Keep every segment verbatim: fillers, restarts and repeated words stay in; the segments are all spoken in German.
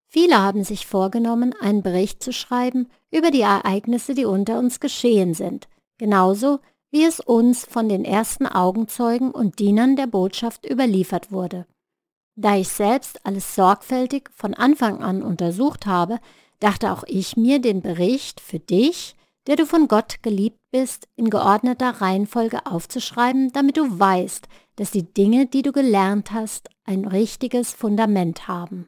Viele haben sich vorgenommen, einen Bericht zu schreiben über die Ereignisse, die unter uns geschehen sind, genauso wie es uns von den ersten Augenzeugen und Dienern der Botschaft überliefert wurde. Da ich selbst alles sorgfältig von Anfang an untersucht habe, dachte auch ich mir, den Bericht für dich, der du von Gott geliebt bist, in geordneter Reihenfolge aufzuschreiben, damit du weißt, dass die Dinge, die du gelernt hast, ein richtiges Fundament haben.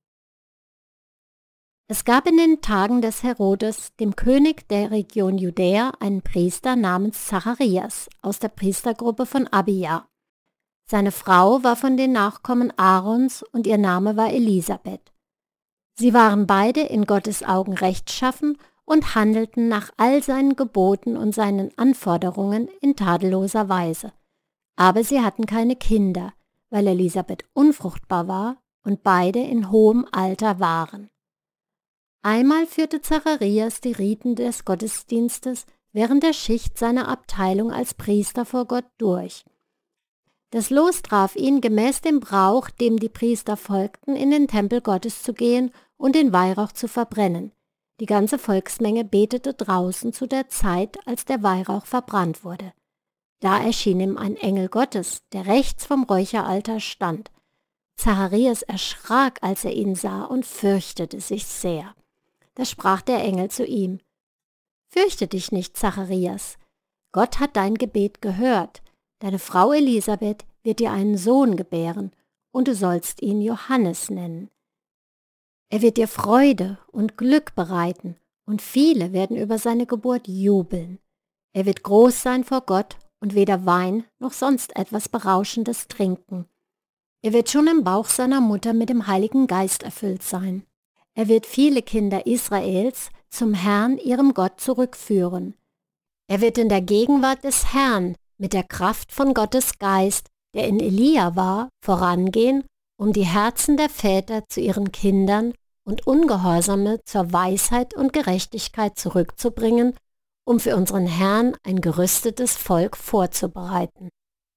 Es gab in den Tagen des Herodes, dem König der Region Judäa, einen Priester namens Zacharias aus der Priestergruppe von Abia. Seine Frau war von den Nachkommen Aarons und ihr Name war Elisabeth. Sie waren beide in Gottes Augen rechtschaffen und handelten nach all seinen Geboten und seinen Anforderungen in tadelloser Weise. Aber sie hatten keine Kinder, weil Elisabeth unfruchtbar war und beide in hohem Alter waren. Einmal führte Zacharias die Riten des Gottesdienstes während der Schicht seiner Abteilung als Priester vor Gott durch. Das Los traf ihn, gemäß dem Brauch, dem die Priester folgten, in den Tempel Gottes zu gehen und den Weihrauch zu verbrennen. Die ganze Volksmenge betete draußen zu der Zeit, als der Weihrauch verbrannt wurde. Da erschien ihm ein Engel Gottes, der rechts vom Räucheraltar stand. Zacharias erschrak, als er ihn sah, und fürchtete sich sehr. Da sprach der Engel zu ihm: Fürchte dich nicht, Zacharias. Gott hat dein Gebet gehört. Deine Frau Elisabeth wird dir einen Sohn gebären, und du sollst ihn Johannes nennen. Er wird dir Freude und Glück bereiten, und viele werden über seine Geburt jubeln. Er wird groß sein vor Gott und weder Wein noch sonst etwas Berauschendes trinken. Er wird schon im Bauch seiner Mutter mit dem Heiligen Geist erfüllt sein. Er wird viele Kinder Israels zum Herrn, ihrem Gott, zurückführen. Er wird in der Gegenwart des Herrn mit der Kraft von Gottes Geist, der in Elia war, vorangehen, um die Herzen der Väter zu ihren Kindern und Ungehorsame zur Weisheit und Gerechtigkeit zurückzubringen, um für unseren Herrn ein gerüstetes Volk vorzubereiten.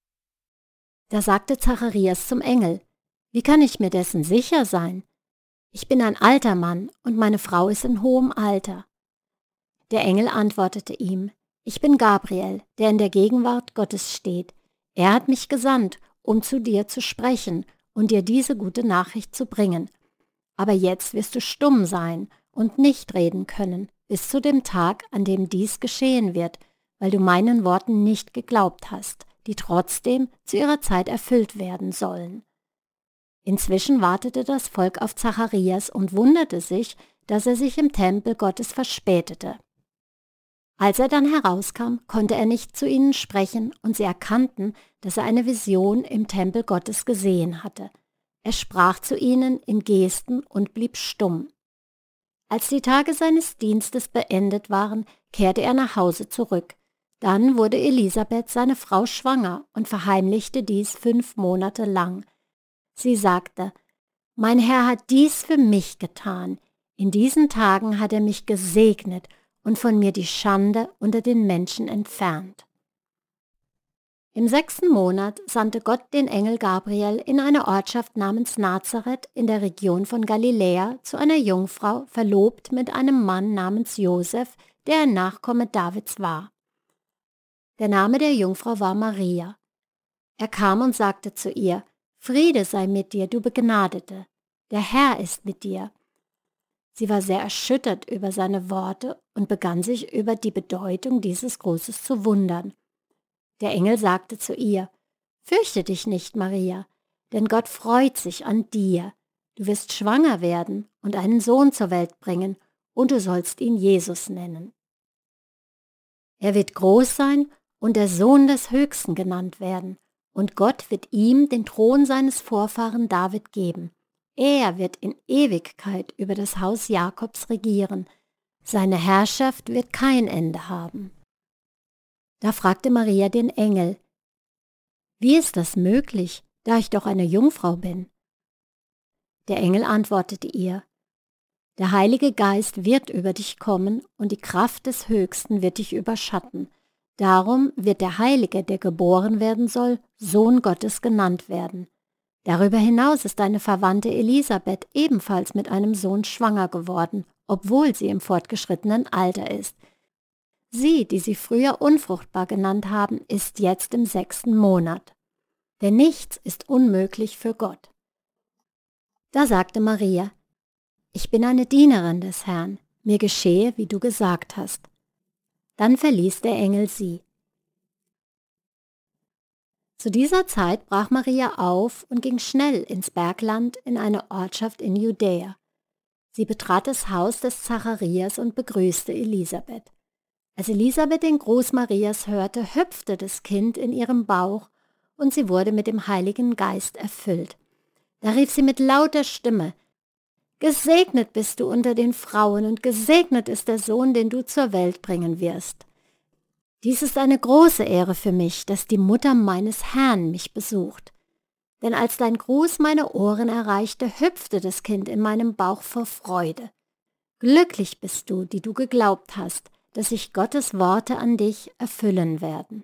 Da sagte Zacharias zum Engel: Wie kann ich mir dessen sicher sein? Ich bin ein alter Mann und meine Frau ist in hohem Alter. Der Engel antwortete ihm: Ich bin Gabriel, der in der Gegenwart Gottes steht. Er hat mich gesandt, um zu dir zu sprechen und dir diese gute Nachricht zu bringen. Aber jetzt wirst du stumm sein und nicht reden können, bis zu dem Tag, an dem dies geschehen wird, weil du meinen Worten nicht geglaubt hast, die trotzdem zu ihrer Zeit erfüllt werden sollen. Inzwischen wartete das Volk auf Zacharias und wunderte sich, dass er sich im Tempel Gottes verspätete. Als er dann herauskam, konnte er nicht zu ihnen sprechen, und sie erkannten, dass er eine Vision im Tempel Gottes gesehen hatte. Er sprach zu ihnen in Gesten und blieb stumm. Als die Tage seines Dienstes beendet waren, kehrte er nach Hause zurück. Dann wurde Elisabeth, seine Frau, schwanger und verheimlichte dies fünf Monate lang. Sie sagte: Mein Herr hat dies für mich getan. In diesen Tagen hat er mich gesegnet und von mir die Schande unter den Menschen entfernt. Im sechsten Monat sandte Gott den Engel Gabriel in eine Ortschaft namens Nazareth in der Region von Galiläa zu einer Jungfrau, verlobt mit einem Mann namens Josef, der ein Nachkomme Davids war. Der Name der Jungfrau war Maria. Er kam und sagte zu ihr: Friede sei mit dir, du Begnadete, der Herr ist mit dir. Sie war sehr erschüttert über seine Worte und begann sich über die Bedeutung dieses Grußes zu wundern. Der Engel sagte zu ihr: Fürchte dich nicht, Maria, denn Gott freut sich an dir. Du wirst schwanger werden und einen Sohn zur Welt bringen, und du sollst ihn Jesus nennen. Er wird groß sein und der Sohn des Höchsten genannt werden, und Gott wird ihm den Thron seines Vorfahren David geben. Er wird in Ewigkeit über das Haus Jakobs regieren. Seine Herrschaft wird kein Ende haben. Da fragte Maria den Engel: Wie ist das möglich, da ich doch eine Jungfrau bin? Der Engel antwortete ihr: Der Heilige Geist wird über dich kommen und die Kraft des Höchsten wird dich überschatten. Darum wird der Heilige, der geboren werden soll, Sohn Gottes genannt werden. Darüber hinaus ist deine Verwandte Elisabeth ebenfalls mit einem Sohn schwanger geworden, obwohl sie im fortgeschrittenen Alter ist. Sie, die sie früher unfruchtbar genannt haben, ist jetzt im sechsten Monat. Denn nichts ist unmöglich für Gott. Da sagte Maria: Ich bin eine Dienerin des Herrn, mir geschehe, wie du gesagt hast. Dann verließ der Engel sie. Zu dieser Zeit brach Maria auf und ging schnell ins Bergland in eine Ortschaft in Judäa. Sie betrat das Haus des Zacharias und begrüßte Elisabeth. Als Elisabeth den Gruß Marias hörte, hüpfte das Kind in ihrem Bauch und sie wurde mit dem Heiligen Geist erfüllt. Da rief sie mit lauter Stimme: Gesegnet bist du unter den Frauen und gesegnet ist der Sohn, den du zur Welt bringen wirst. Dies ist eine große Ehre für mich, dass die Mutter meines Herrn mich besucht. Denn als dein Gruß meine Ohren erreichte, hüpfte das Kind in meinem Bauch vor Freude. Glücklich bist du, die du geglaubt hast, dass sich Gottes Worte an dich erfüllen werden.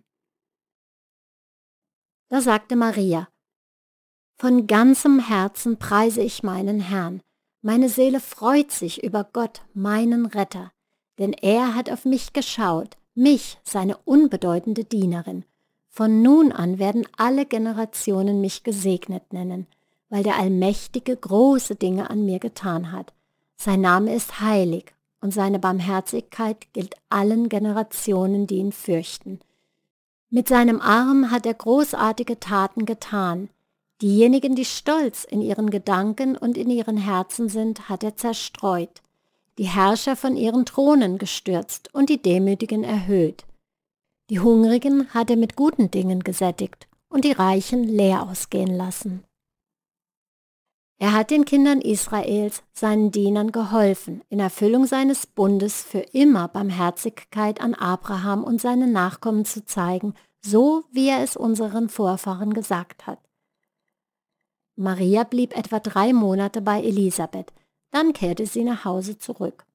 Da sagte Maria: Von ganzem Herzen preise ich meinen Herrn. Meine Seele freut sich über Gott, meinen Retter, denn er hat auf mich geschaut, mich, seine unbedeutende Dienerin. Von nun an werden alle Generationen mich gesegnet nennen, weil der Allmächtige große Dinge an mir getan hat. Sein Name ist heilig und seine Barmherzigkeit gilt allen Generationen, die ihn fürchten. Mit seinem Arm hat er großartige Taten getan. Diejenigen, die stolz in ihren Gedanken und in ihren Herzen sind, hat er zerstreut. Die Herrscher von ihren Thronen gestürzt und die Demütigen erhöht. Die Hungrigen hat er mit guten Dingen gesättigt und die Reichen leer ausgehen lassen. Er hat den Kindern Israels, seinen Dienern, geholfen, in Erfüllung seines Bundes für immer Barmherzigkeit an Abraham und seine Nachkommen zu zeigen, so wie er es unseren Vorfahren gesagt hat. Maria blieb etwa drei Monate bei Elisabeth, dann kehrte sie nach Hause zurück.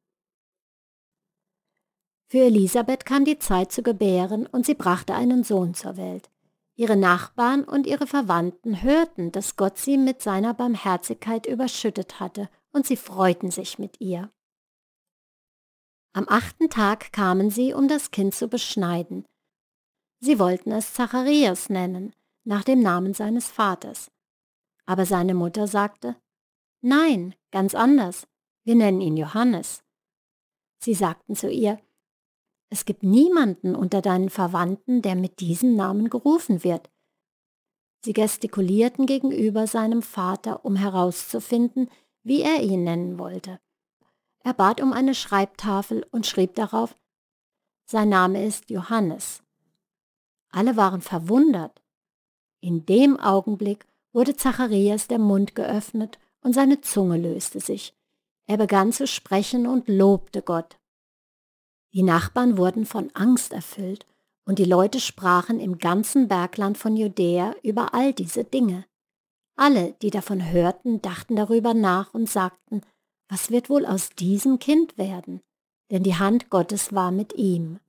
Für Elisabeth kam die Zeit zu gebären und sie brachte einen Sohn zur Welt. Ihre Nachbarn und ihre Verwandten hörten, dass Gott sie mit seiner Barmherzigkeit überschüttet hatte, und sie freuten sich mit ihr. Am achten Tag kamen sie, um das Kind zu beschneiden. Sie wollten es Zacharias nennen, nach dem Namen seines Vaters. Aber seine Mutter sagte: Nein, ganz anders, wir nennen ihn Johannes. Sie sagten zu ihr: Es gibt niemanden unter deinen Verwandten, der mit diesem Namen gerufen wird. Sie gestikulierten gegenüber seinem Vater, um herauszufinden, wie er ihn nennen wollte. Er bat um eine Schreibtafel und schrieb darauf: Sein Name ist Johannes. Alle waren verwundert. In dem Augenblick wurde Zacharias der Mund geöffnet und seine Zunge löste sich. Er begann zu sprechen und lobte Gott. Die Nachbarn wurden von Angst erfüllt und die Leute sprachen im ganzen Bergland von Judäa über all diese Dinge. Alle, die davon hörten, dachten darüber nach und sagten: Was wird wohl aus diesem Kind werden? Denn die Hand Gottes war mit ihm.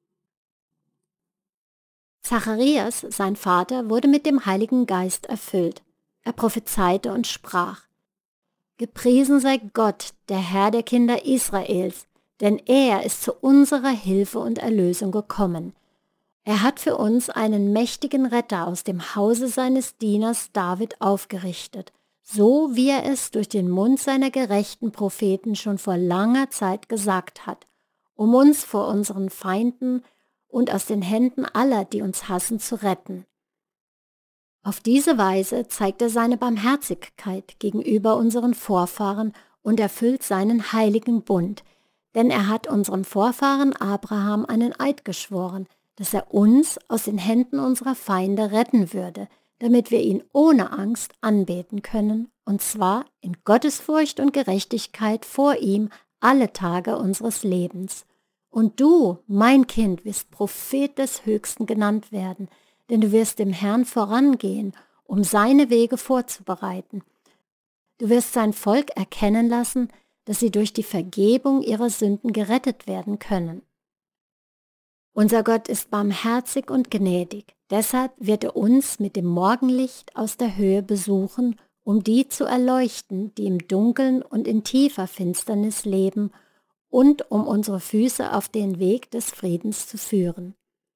Zacharias, sein Vater, wurde mit dem Heiligen Geist erfüllt. Er prophezeite und sprach: Gepriesen sei Gott, der Herr der Kinder Israels, denn er ist zu unserer Hilfe und Erlösung gekommen. Er hat für uns einen mächtigen Retter aus dem Hause seines Dieners David aufgerichtet, so wie er es durch den Mund seiner gerechten Propheten schon vor langer Zeit gesagt hat, um uns vor unseren Feinden und aus den Händen aller, die uns hassen, zu retten. Auf diese Weise zeigt er seine Barmherzigkeit gegenüber unseren Vorfahren und erfüllt seinen heiligen Bund, denn er hat unserem Vorfahren Abraham einen Eid geschworen, dass er uns aus den Händen unserer Feinde retten würde, damit wir ihn ohne Angst anbeten können, und zwar in Gottesfurcht und Gerechtigkeit vor ihm alle Tage unseres Lebens. Und du, mein Kind, wirst Prophet des Höchsten genannt werden, denn du wirst dem Herrn vorangehen, um seine Wege vorzubereiten. Du wirst sein Volk erkennen lassen, dass sie durch die Vergebung ihrer Sünden gerettet werden können. Unser Gott ist barmherzig und gnädig, deshalb wird er uns mit dem Morgenlicht aus der Höhe besuchen, um die zu erleuchten, die im Dunkeln und in tiefer Finsternis leben, und um unsere Füße auf den Weg des Friedens zu führen.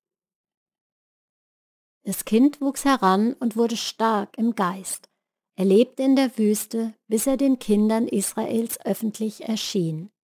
Das Kind wuchs heran und wurde stark im Geist. Er lebte in der Wüste, bis er den Kindern Israels öffentlich erschien.